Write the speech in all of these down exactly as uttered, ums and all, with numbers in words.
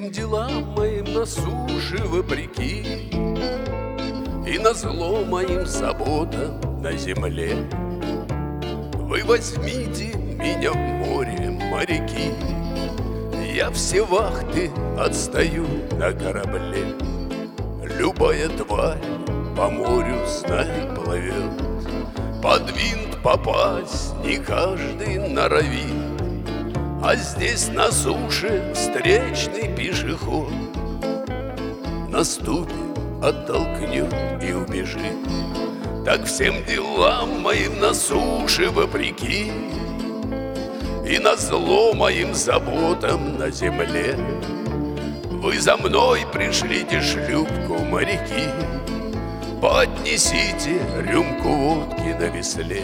всем делам моим на суше вопреки, и назло моим заботам на земле, вы возьмите меня в море, моряки. Я все вахты отстаю на корабле. Любая тварь по морю, знай, плывет. Под винт попасть не каждый норовит, а здесь на суше встречный пешеход наступит, оттолкнет и убежит. Так всем делам моим на суше вопреки, и назло моим заботам на земле, вы за мной пришлите шлюпку, моряки, поднесите рюмку водки на весле.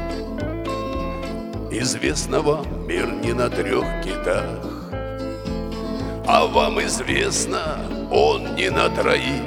Известно вам, мир не на трех китах, а вам известно, он не на троих.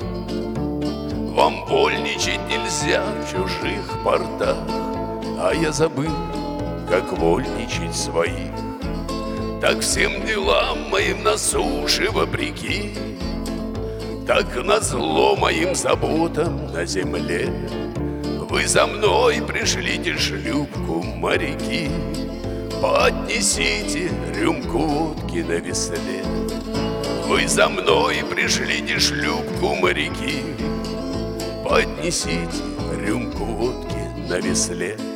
Вам вольничать нельзя в чужих портах, а я забыл, как вольничать своих. Так всем делам моим на суше вопреки, так назло моим заботам на земле, вы за мной пришлите шлюпку, моряки, поднесите рюмку водки на весле. Вы за мной пришлите шлюпку, моряки, поднесите рюмку водки на весле.